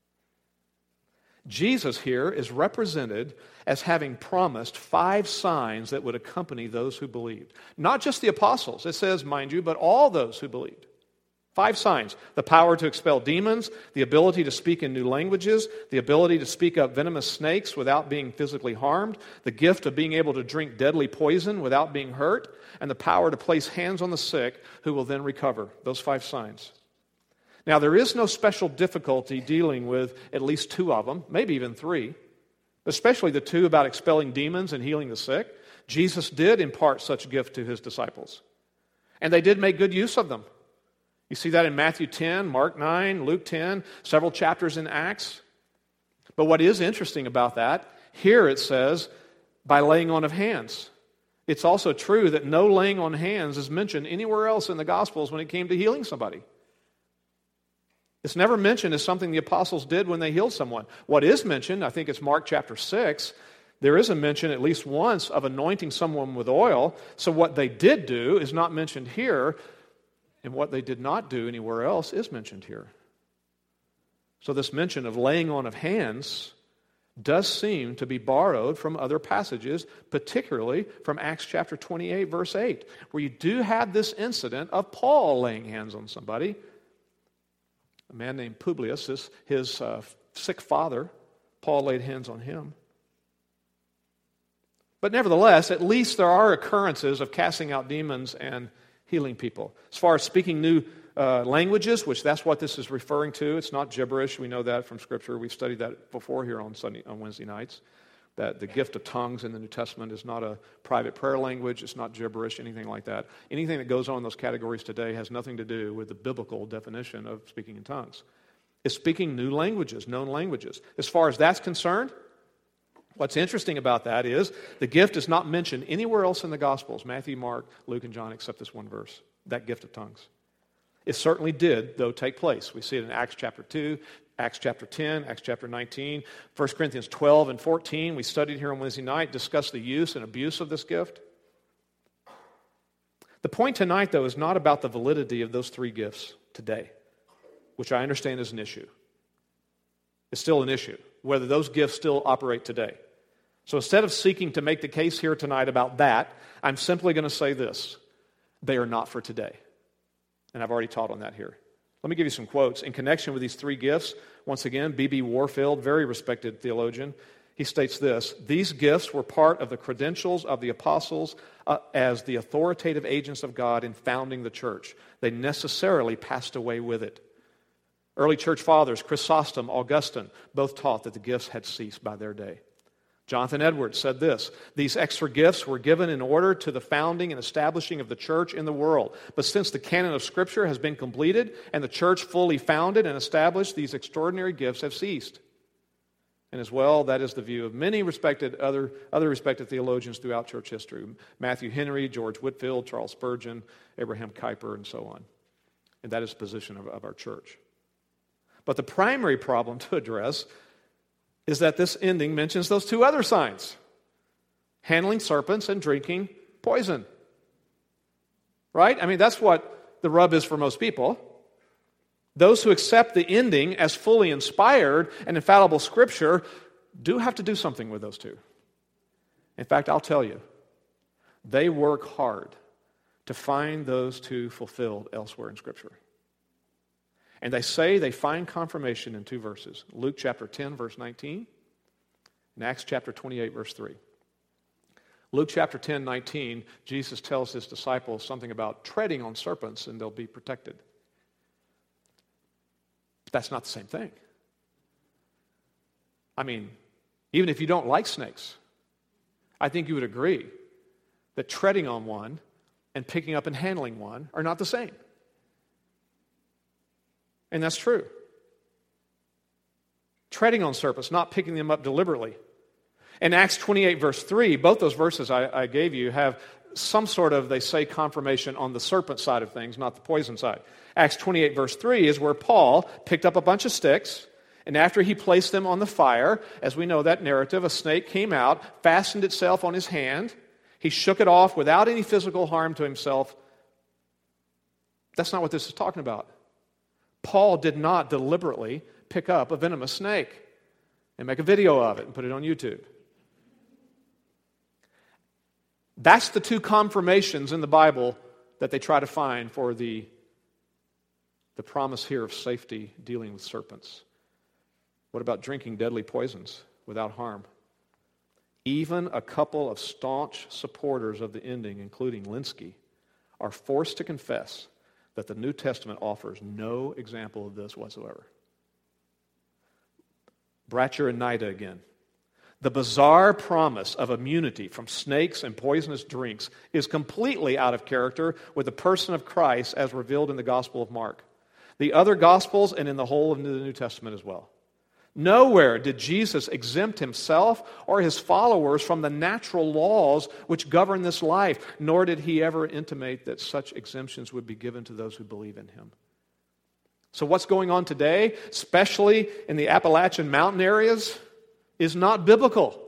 Jesus here is represented as having promised 5 signs that would accompany those who believed. Not just the apostles, it says, mind you, but all those who believed. 5 signs: the power to expel demons, the ability to speak in new languages, the ability to speak up venomous snakes without being physically harmed, the gift of being able to drink deadly poison without being hurt, and the power to place hands on the sick who will then recover. Those 5 signs. Now, there is no special difficulty dealing with at least 2 of them, maybe even 3, especially the 2 about expelling demons and healing the sick. Jesus did impart such gift to his disciples, and they did make good use of them. You see that in Matthew 10, Mark 9, Luke 10, several chapters in Acts. But what is interesting about that, here it says, by laying on of hands. It's also true that no laying on hands is mentioned anywhere else in the Gospels when it came to healing somebody. It's never mentioned as something the apostles did when they healed someone. What is mentioned, I think it's Mark chapter 6, there is a mention at least once of anointing someone with oil. So what they did do is not mentioned here, and what they did not do anywhere else is mentioned here. So this mention of laying on of hands does seem to be borrowed from other passages, particularly from Acts chapter 28, verse 8, where you do have this incident of Paul laying hands on somebody. A man named Publius, his sick father, Paul laid hands on him. But nevertheless, at least there are occurrences of casting out demons and healing people. As far as speaking new languages, which that's what this is referring to, it's not gibberish. We know that from Scripture. We've studied that before here on Wednesday nights, that the gift of tongues in the New Testament is not a private prayer language. It's not gibberish, anything like that. Anything that goes on in those categories today has nothing to do with the biblical definition of speaking in tongues. It's speaking new languages, known languages. As far as that's concerned, what's interesting about that is the gift is not mentioned anywhere else in the Gospels, Matthew, Mark, Luke, and John, except this one verse, that gift of tongues. It certainly did, though, take place. We see it in Acts chapter 2, Acts chapter 10, Acts chapter 19, 1 Corinthians 12 and 14. We studied here on Wednesday night, discussed the use and abuse of this gift. The point tonight, though, is not about the validity of those 3 gifts today, which I understand is an issue. It's still an issue, whether those gifts still operate today. So instead of seeking to make the case here tonight about that, I'm simply going to say this: they are not for today. And I've already taught on that here. Let me give you some quotes. In connection with these 3 gifts, once again, B.B. Warfield, very respected theologian, he states this: these gifts were part of the credentials of the apostles as the authoritative agents of God in founding the church. They necessarily passed away with it. Early church fathers, Chrysostom, Augustine, both taught that the gifts had ceased by their day. Jonathan Edwards said this: these extra gifts were given in order to the founding and establishing of the church in the world. But since the canon of Scripture has been completed and the church fully founded and established, these extraordinary gifts have ceased. And as well, that is the view of many other respected theologians throughout church history. Matthew Henry, George Whitefield, Charles Spurgeon, Abraham Kuyper, and so on. And that is the position of our church. But the primary problem to address is that this ending mentions those two other signs: handling serpents and drinking poison. Right? I mean, that's what the rub is for most people. Those who accept the ending as fully inspired and infallible Scripture do have to do something with those two. In fact, I'll tell you, they work hard to find those two fulfilled elsewhere in Scripture. And they say they find confirmation in two verses: Luke chapter 10, verse 19, and Acts chapter 28, verse 3. Luke chapter 10, 19, Jesus tells his disciples something about treading on serpents and they'll be protected. But that's not the same thing. I mean, even if you don't like snakes, I think you would agree that treading on one and picking up and handling one are not the same. And that's true. Treading on serpents, not picking them up deliberately. In Acts 28, verse 3, both those verses I gave you have some sort of, they say, confirmation on the serpent side of things, not the poison side. Acts 28, verse 3 is where Paul picked up a bunch of sticks, and after he placed them on the fire, as we know that narrative, a snake came out, fastened itself on his hand. He shook it off without any physical harm to himself. That's not what this is talking about. Paul did not deliberately pick up a venomous snake and make a video of it and put it on YouTube. That's the two confirmations in the Bible that they try to find for the promise here of safety dealing with serpents. What about drinking deadly poisons without harm? Even a couple of staunch supporters of the ending, including Linsky, are forced to confess that the New Testament offers no example of this whatsoever. Bratcher and Nida again. The bizarre promise of immunity from snakes and poisonous drinks is completely out of character with the person of Christ as revealed in the Gospel of Mark, the other Gospels, and in the whole of the New Testament as well. Nowhere did Jesus exempt himself or his followers from the natural laws which govern this life, nor did he ever intimate that such exemptions would be given to those who believe in him. So what's going on today, especially in the Appalachian mountain areas, is not biblical.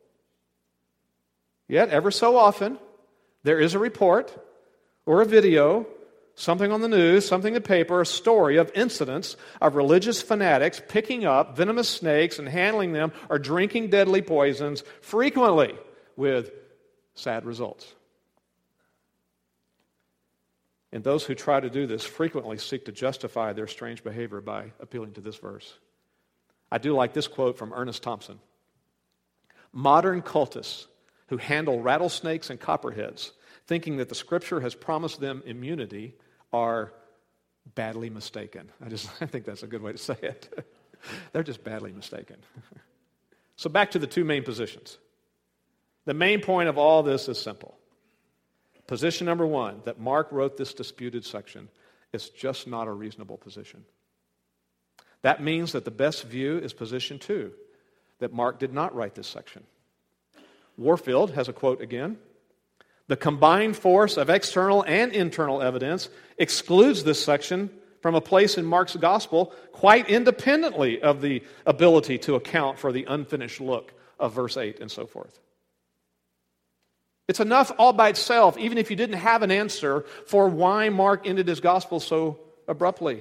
Yet, ever so often, there is a report or a video, something on the news, something in the paper, a story of incidents of religious fanatics picking up venomous snakes and handling them or drinking deadly poisons, frequently with sad results. And those who try to do this frequently seek to justify their strange behavior by appealing to this verse. I do like this quote from Ernest Thompson. Modern cultists who handle rattlesnakes and copperheads, thinking that the Scripture has promised them immunity, are badly mistaken. I think that's a good way to say it. They're just badly mistaken. So back to the two main positions. The main point of all this is simple. Position number one, that Mark wrote this disputed section, is just not a reasonable position. That means that the best view is position two, that Mark did not write this section. Warfield has a quote again. The combined force of external and internal evidence excludes this section from a place in Mark's gospel quite independently of the ability to account for the unfinished look of verse 8 and so forth. It's enough all by itself, even if you didn't have an answer for why Mark ended his gospel so abruptly.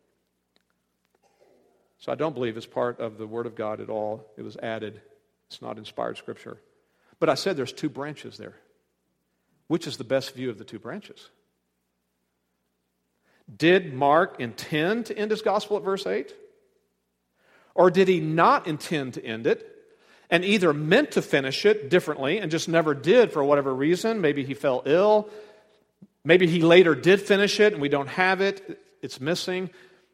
So I don't believe it's part of the Word of God at all. It was added. It's not inspired Scripture. But I said there's two branches there. Which is the best view of the two branches? Did Mark intend to end his gospel at verse 8? Or did he not intend to end it and either meant to finish it differently and just never did for whatever reason? Maybe he fell ill. Maybe he later did finish it and we don't have it. It's missing.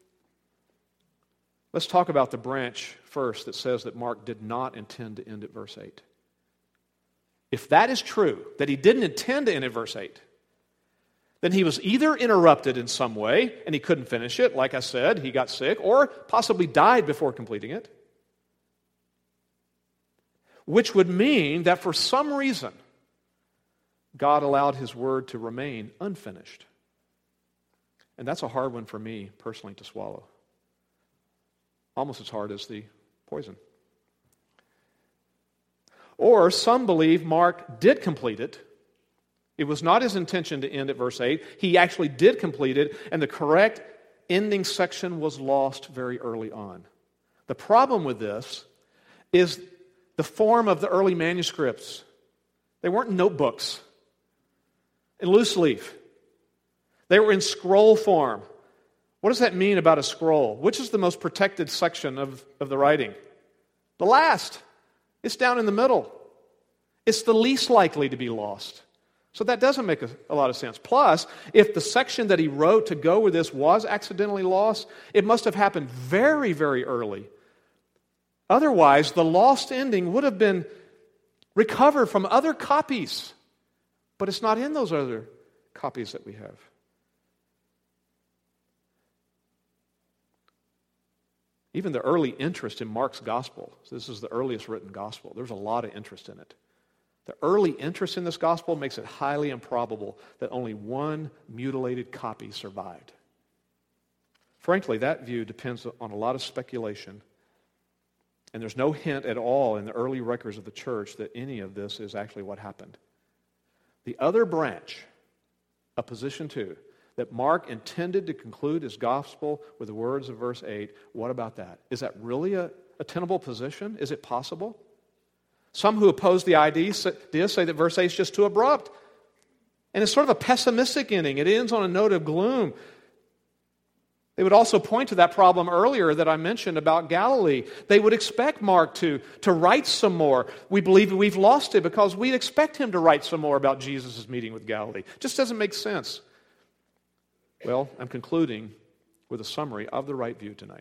Let's talk about the branch first that says that Mark did not intend to end at verse 8. If that is true, that he didn't intend to end at verse 8, then he was either interrupted in some way and he couldn't finish it, like I said, he got sick, or possibly died before completing it. which would mean that for some reason, God allowed his word to remain unfinished. And that's a hard one for me personally to swallow. Almost as hard as the poison. Or some believe Mark did complete it. It was not his intention to end at verse 8. He actually did complete it, and the correct ending section was lost very early on. The problem with this is the form of the early manuscripts. They weren't notebooks in loose leaf. They were in scroll form. What does that mean about a scroll? Which is the most protected section of the writing? The last. It's down in the middle. It's the least likely to be lost. So that doesn't make a lot of sense. Plus, if the section that he wrote to go with this was accidentally lost, it must have happened very, very early. Otherwise, the lost ending would have been recovered from other copies. But it's not in those other copies that we have. Even the early interest in Mark's gospel, so this is the earliest written gospel, there's a lot of interest in it. The early interest in this gospel makes it highly improbable that only one mutilated copy survived. Frankly, that view depends on a lot of speculation, and there's no hint at all in the early records of the church that any of this is actually what happened. The other branch of position 2, that Mark intended to conclude his gospel with the words of verse 8, what about that? Is that really a tenable position? Is it possible? Some who oppose the idea say that verse 8 is just too abrupt. And it's sort of a pessimistic ending. It ends on a note of gloom. They would also point to that problem earlier that I mentioned about Galilee. They would expect Mark to write some more. We believe we've lost it because we expect him to write some more about Jesus' meeting with Galilee. Just doesn't make sense. Well, I'm concluding with a summary of the right view tonight.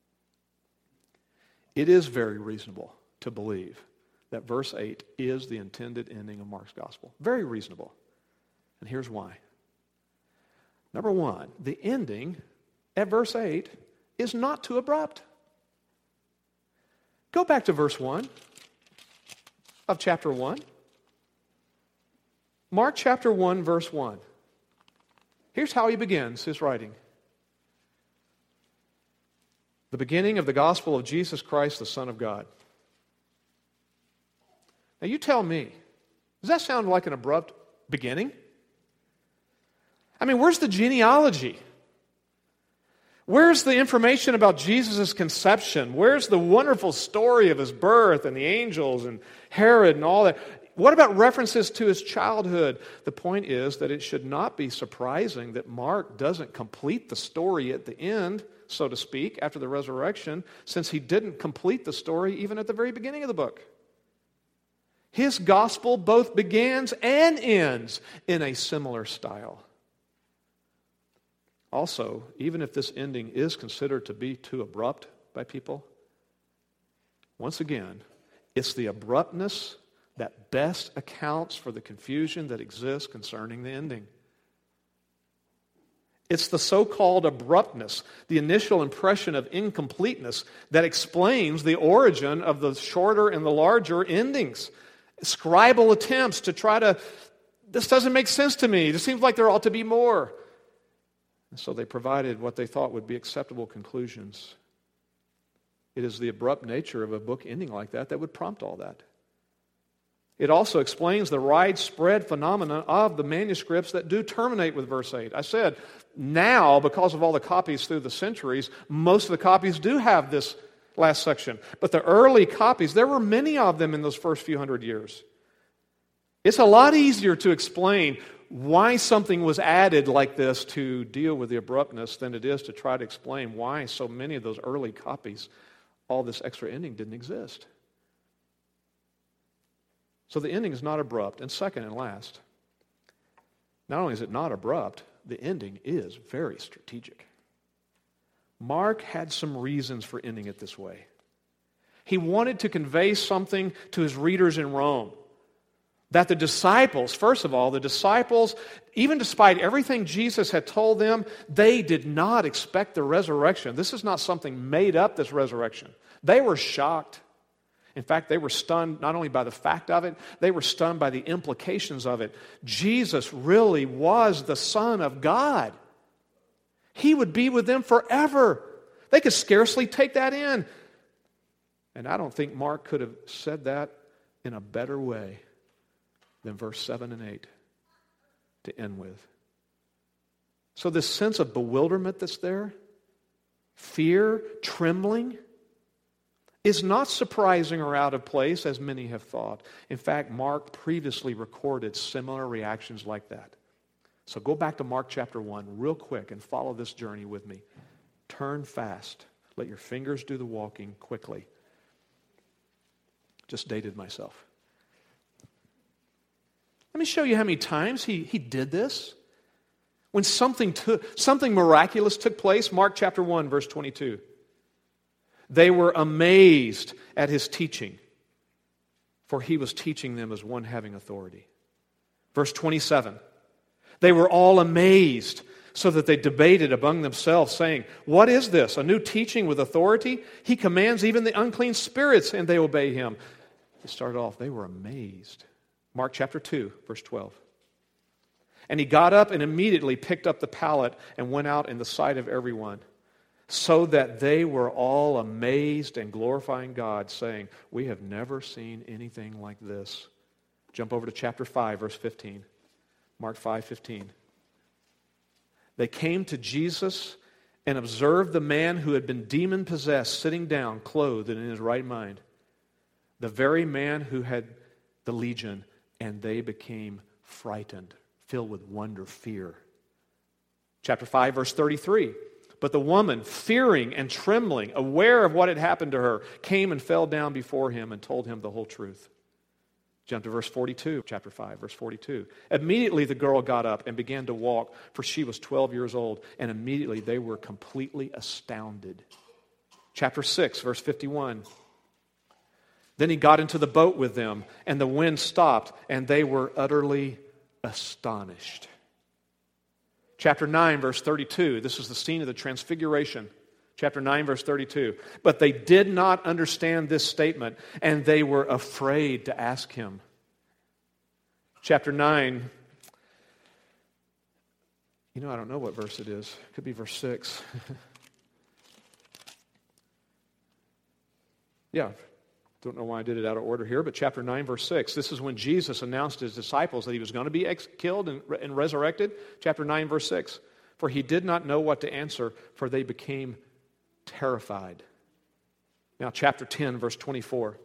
It is very reasonable to believe that verse 8 is the intended ending of Mark's gospel. Very reasonable. And here's why. Number one, the ending at verse 8 is not too abrupt. Go back to verse 1 of chapter 1. Mark chapter 1, verse 1. Here's how he begins his writing. The beginning of the gospel of Jesus Christ, the Son of God. Now you tell me, does that sound like an abrupt beginning? I mean, where's the genealogy? Where's the information about Jesus' conception? Where's the wonderful story of his birth and the angels and Herod and all that? What about references to his childhood? The point is that it should not be surprising that Mark doesn't complete the story at the end, so to speak, after the resurrection, since he didn't complete the story even at the very beginning of the book. His gospel both begins and ends in a similar style. Also, even if this ending is considered to be too abrupt by people, once again, it's the abruptness that best accounts for the confusion that exists concerning the ending. It's the so-called abruptness, the initial impression of incompleteness, that explains the origin of the shorter and the larger endings. Scribal attempts to try to, this doesn't make sense to me. It seems like there ought to be more. And so they provided what they thought would be acceptable conclusions. It is the abrupt nature of a book ending like that would prompt all that. It also explains the widespread phenomenon of the manuscripts that do terminate with verse 8. I said, now, because of all the copies through the centuries, most of the copies do have this last section. But the early copies, there were many of them in those first few hundred years. It's a lot easier to explain why something was added like this to deal with the abruptness than it is to try to explain why so many of those early copies, all this extra ending didn't exist. So the ending is not abrupt. And second and last, not only is it not abrupt, the ending is very strategic. Mark had some reasons for ending it this way. He wanted to convey something to his readers in Rome. That the disciples, first of all, the disciples, even despite everything Jesus had told them, they did not expect the resurrection. This is not something made up, this resurrection. They were shocked. In fact, they were stunned not only by the fact of it, they were stunned by the implications of it. Jesus really was the Son of God. He would be with them forever. They could scarcely take that in. And I don't think Mark could have said that in a better way than verse 7 and 8 to end with. So this sense of bewilderment that's there, fear, trembling, is not surprising or out of place as many have thought. In fact, Mark previously recorded similar reactions like that. So go back to Mark chapter 1 real quick and follow this journey with me. Turn fast. Let your fingers do the walking quickly. Just dated myself. Let me show you how many times he did this. When something miraculous took place, Mark chapter 1, verse 22. They were amazed at his teaching, for he was teaching them as one having authority. Verse 27. They were all amazed, so that they debated among themselves, saying, "What is this? A new teaching with authority? He commands even the unclean spirits, and they obey him." To start off, they were amazed. Mark chapter 2, verse 12. And he got up and immediately picked up the pallet and went out in the sight of everyone, so that they were all amazed and glorifying God, saying, "We have never seen anything like this." Jump over to chapter 5, verse 15. Mark 5:15. They came to Jesus and observed the man who had been demon-possessed sitting down, clothed and in his right mind, the very man who had the legion, and they became frightened, filled with wonder, fear. Chapter 5, verse 33. But the woman, fearing and trembling, aware of what had happened to her, came and fell down before him and told him the whole truth. Jump to verse 42, chapter 5, verse 42. Immediately the girl got up and began to walk, for she was 12 years old, and immediately they were completely astounded. Chapter 6, verse 51. Then he got into the boat with them, and the wind stopped, and they were utterly astonished. Chapter 9, verse 32. This is the scene of the transfiguration. Chapter 9, verse 32. But they did not understand this statement, and they were afraid to ask him. Chapter 9. I don't know what verse it is. It could be verse 6. Yeah. Don't know why I did it out of order here, but chapter 9, verse 6. This is when Jesus announced to his disciples that he was going to be killed and resurrected. Chapter 9, verse 6. For he did not know what to answer, for they became terrified. Now, chapter 10, verse 24.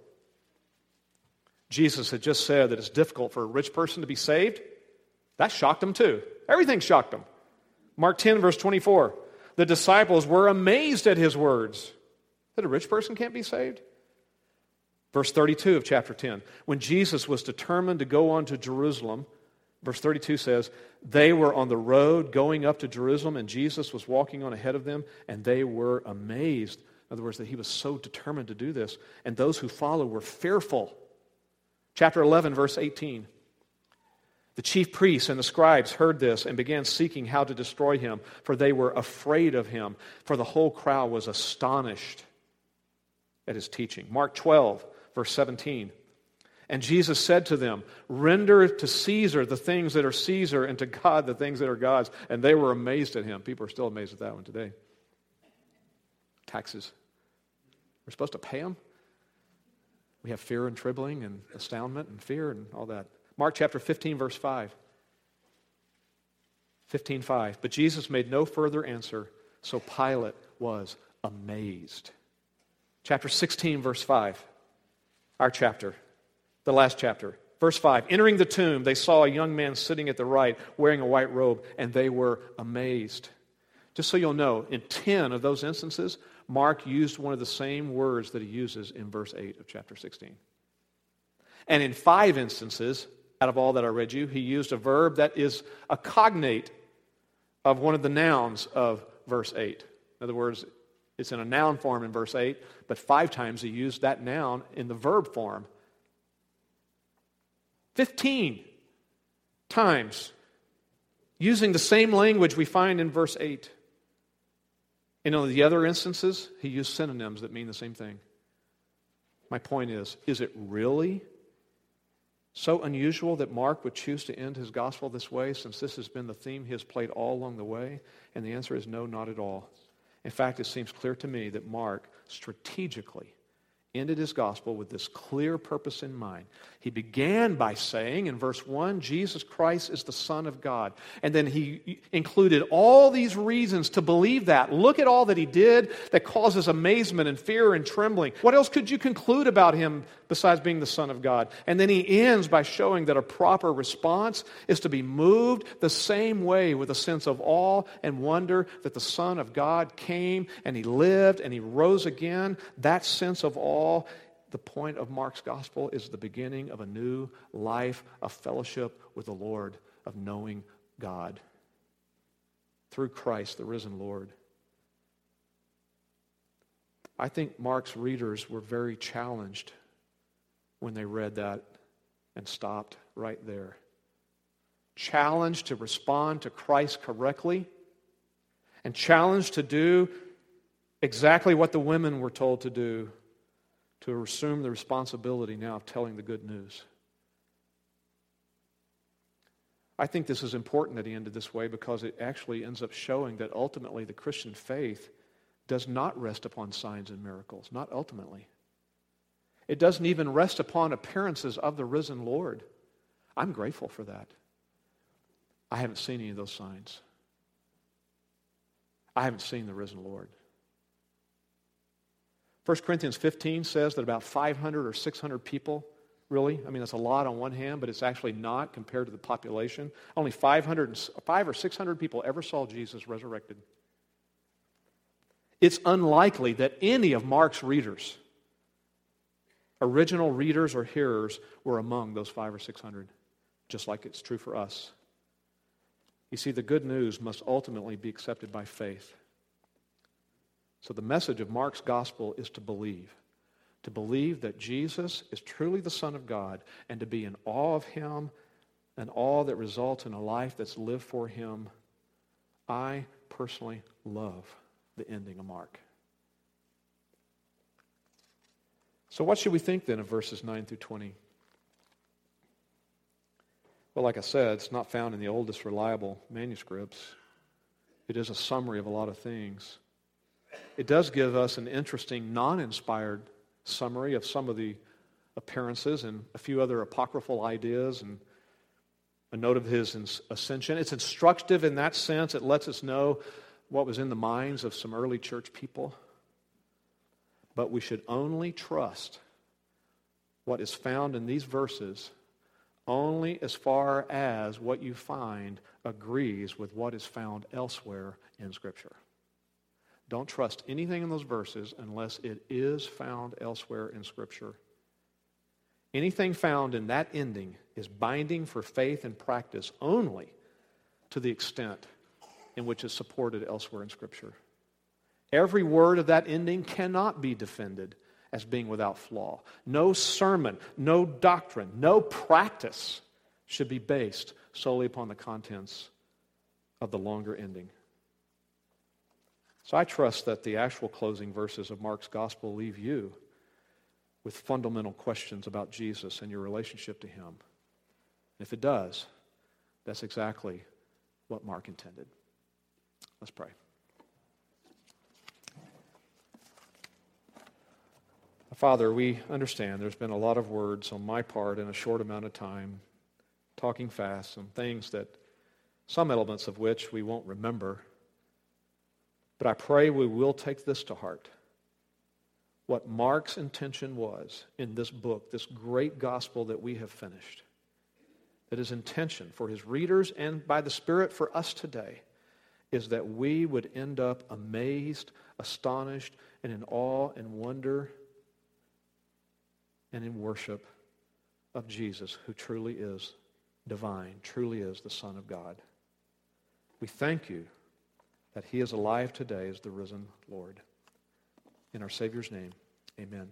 Jesus had just said that it's difficult for a rich person to be saved. That shocked them too. Everything shocked them. Mark 10, verse 24. The disciples were amazed at his words. That a rich person can't be saved? Verse 32 of chapter 10. When Jesus was determined to go on to Jerusalem, verse 32 says, they were on the road going up to Jerusalem, and Jesus was walking on ahead of them, and they were amazed. In other words, that he was so determined to do this. And those who followed were fearful. Chapter 11, verse 18. The chief priests and the scribes heard this and began seeking how to destroy him, for they were afraid of him, for the whole crowd was astonished at his teaching. Mark 12, verse 17. And Jesus said to them, render to Caesar the things that are Caesar, and to God the things that are God's. And they were amazed at him. People are still amazed at that one today. Taxes. We're supposed to pay them? We have fear and trembling and astoundment and fear and all that. Mark chapter 15, verse 5. 15:5. But Jesus made no further answer, so Pilate was amazed. Chapter 16, verse 5. Our chapter. The last chapter. Verse 5. Entering the tomb, they saw a young man sitting at the right, wearing a white robe, and they were amazed. Just so you'll know, in 10 of those instances, Mark used one of the same words that he uses in verse 8 of chapter 16. And in 5 instances, out of all that I read you, he used a verb that is a cognate of one of the nouns of verse 8. In other words, it's in a noun form in verse 8, but 5 times he used that noun in the verb form. 15 times using the same language we find in verse 8. In the other instances, he used synonyms that mean the same thing. My point is it really so unusual that Mark would choose to end his gospel this way, since this has been the theme he has played all along the way? And the answer is no, not at all. In fact, it seems clear to me that Mark strategically ended his gospel with this clear purpose in mind. He began by saying in verse 1, Jesus Christ is the Son of God. And then he included all these reasons to believe that. Look at all that he did that causes amazement and fear and trembling. What else could you conclude about him besides being the Son of God? And then he ends by showing that a proper response is to be moved the same way, with a sense of awe and wonder that the Son of God came and he lived and he rose again. That sense of awe, the point of Mark's gospel, is the beginning of a new life of fellowship with the Lord, of knowing God through Christ, the risen Lord. I think Mark's readers were very challenged when they read that and stopped right there. Challenged to respond to Christ correctly, and challenged to do exactly what the women were told to do, to assume the responsibility now of telling the good news. I think this is important that he ended this way, because it actually ends up showing that ultimately the Christian faith does not rest upon signs and miracles. Not ultimately. It doesn't even rest upon appearances of the risen Lord. I'm grateful for that. I haven't seen any of those signs. I haven't seen the risen Lord. 1 Corinthians 15 says that about 500 or 600 people, really, I mean, that's a lot on one hand, but it's actually not compared to the population. Only 5 or 600 people ever saw Jesus resurrected. It's unlikely that any of Mark's readers, original readers or hearers, were among those 500 or 600, just like it's true for us. You see, the good news must ultimately be accepted by faith. So the message of Mark's gospel is to believe that Jesus is truly the Son of God, and to be in awe of him and awe that results in a life that's lived for him. I personally love the ending of Mark. So what should we think then of verses 9 through 20? Well, like I said, it's not found in the oldest reliable manuscripts. It is a summary of a lot of things. It does give us an interesting, non-inspired summary of some of the appearances and a few other apocryphal ideas and a note of his ascension. It's instructive in that sense. It lets us know what was in the minds of some early church people. But we should only trust what is found in these verses only as far as what you find agrees with what is found elsewhere in Scripture. Don't trust anything in those verses unless it is found elsewhere in Scripture. Anything found in that ending is binding for faith and practice only to the extent in which it's supported elsewhere in Scripture. Every word of that ending cannot be defended as being without flaw. No sermon, no doctrine, no practice should be based solely upon the contents of the longer ending. So I trust that the actual closing verses of Mark's gospel leave you with fundamental questions about Jesus and your relationship to him. If it does, that's exactly what Mark intended. Let's pray. Father, we understand there's been a lot of words on my part in a short amount of time, talking fast, some things that, some elements of which we won't remember. But I pray we will take this to heart. What Mark's intention was in this book, this great gospel that we have finished, that his intention for his readers and by the Spirit for us today is that we would end up amazed, astonished, and in awe and wonder and in worship of Jesus, who truly is divine, truly is the Son of God. We thank you that he is alive today as the risen Lord. In our Savior's name, amen.